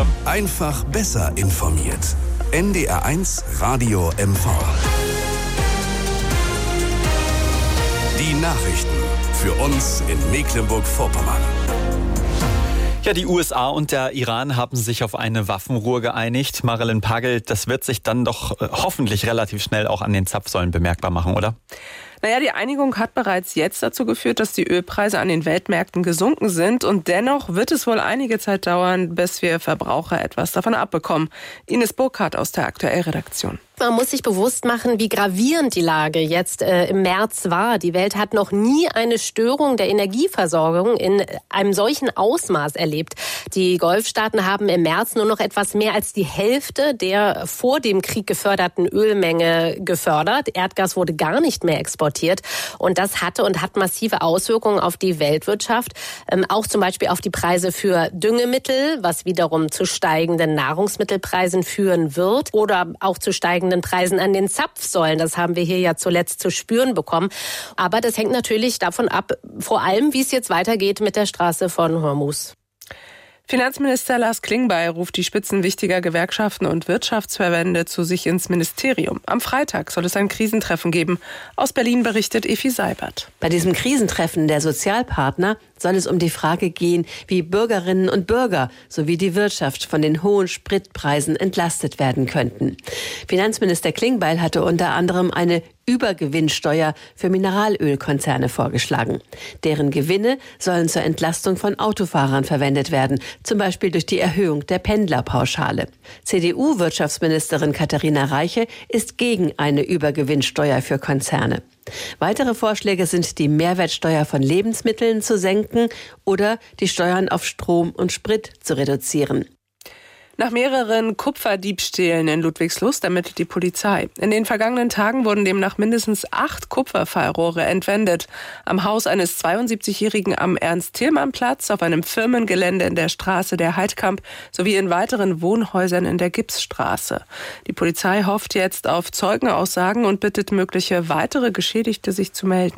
Einfach besser informiert. NDR1 Radio MV. Die Nachrichten für uns in Mecklenburg-Vorpommern. Ja, die USA und der Iran haben sich auf eine Waffenruhe geeinigt. Marilyn Pagel, das wird sich dann doch hoffentlich relativ schnell auch an den Zapfsäulen bemerkbar machen, oder? Naja, die Einigung hat bereits jetzt dazu geführt, dass die Ölpreise an den Weltmärkten gesunken sind. Und dennoch wird es wohl einige Zeit dauern, bis wir Verbraucher etwas davon abbekommen. Ines Burkhardt aus der Aktuellredaktion. Man muss sich bewusst machen, wie gravierend die Lage jetzt im März war. Die Welt hat noch nie eine Störung der Energieversorgung in einem solchen Ausmaß erlebt. Die Golfstaaten haben im März nur noch etwas mehr als die Hälfte der vor dem Krieg geförderten Ölmenge gefördert. Erdgas wurde gar nicht mehr exportiert. Und das hatte und hat massive Auswirkungen auf die Weltwirtschaft. Auch zum Beispiel auf die Preise für Düngemittel, was wiederum zu steigenden Nahrungsmittelpreisen führen wird. Oder auch zu steigenden Preisen an den Zapfsäulen. Das haben wir hier ja zuletzt zu spüren bekommen. Aber das hängt natürlich davon ab, vor allem, wie es jetzt weitergeht mit der Straße von Hormuz. Finanzminister Lars Klingbeil ruft die Spitzen wichtiger Gewerkschaften und Wirtschaftsverbände zu sich ins Ministerium. Am Freitag soll es ein Krisentreffen geben. Aus Berlin berichtet Effi Seibert. Bei diesem Krisentreffen der Sozialpartner soll es um die Frage gehen, wie Bürgerinnen und Bürger sowie die Wirtschaft von den hohen Spritpreisen entlastet werden könnten. Finanzminister Klingbeil hatte unter anderem eine Übergewinnsteuer für Mineralölkonzerne vorgeschlagen. Deren Gewinne sollen zur Entlastung von Autofahrern verwendet werden, zum Beispiel durch die Erhöhung der Pendlerpauschale. CDU-Wirtschaftsministerin Katharina Reiche ist gegen eine Übergewinnsteuer für Konzerne. Weitere Vorschläge sind, die Mehrwertsteuer von Lebensmitteln zu senken oder die Steuern auf Strom und Sprit zu reduzieren. Nach mehreren Kupferdiebstählen in Ludwigslust ermittelt die Polizei. In den vergangenen Tagen wurden demnach mindestens 8 Kupferfallrohre entwendet. Am Haus eines 72-Jährigen am Ernst-Thälmann-Platz, auf einem Firmengelände in der Straße der Heidkamp sowie in weiteren Wohnhäusern in der Gipsstraße. Die Polizei hofft jetzt auf Zeugenaussagen und bittet mögliche weitere Geschädigte, sich zu melden.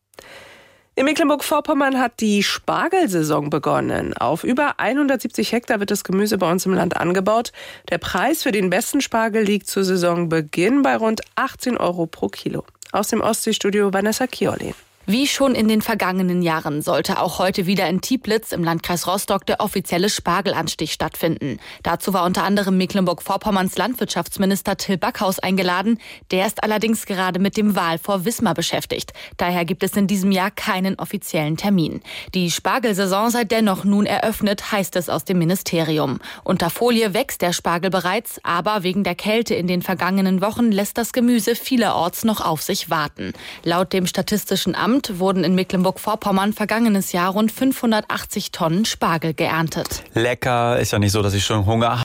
In Mecklenburg-Vorpommern hat die Spargelsaison begonnen. Auf über 170 Hektar wird das Gemüse bei uns im Land angebaut. Der Preis für den besten Spargel liegt zu Saisonbeginn bei rund 18 € pro Kilo. Aus dem Ostseestudio Vanessa Kiolin. Wie schon in den vergangenen Jahren sollte auch heute wieder in Tieblitz im Landkreis Rostock der offizielle Spargelanstich stattfinden. Dazu war unter anderem Mecklenburg-Vorpommerns Landwirtschaftsminister Till Backhaus eingeladen. Der ist allerdings gerade mit dem Walfort Wismar beschäftigt. Daher gibt es in diesem Jahr keinen offiziellen Termin. Die Spargelsaison sei dennoch nun eröffnet, heißt es aus dem Ministerium. Unter Folie wächst der Spargel bereits, aber wegen der Kälte in den vergangenen Wochen lässt das Gemüse vielerorts noch auf sich warten. Laut dem Statistischen Amt wurden in Mecklenburg-Vorpommern vergangenes Jahr rund 580 Tonnen Spargel geerntet. Lecker, ist ja nicht so, dass ich schon Hunger habe.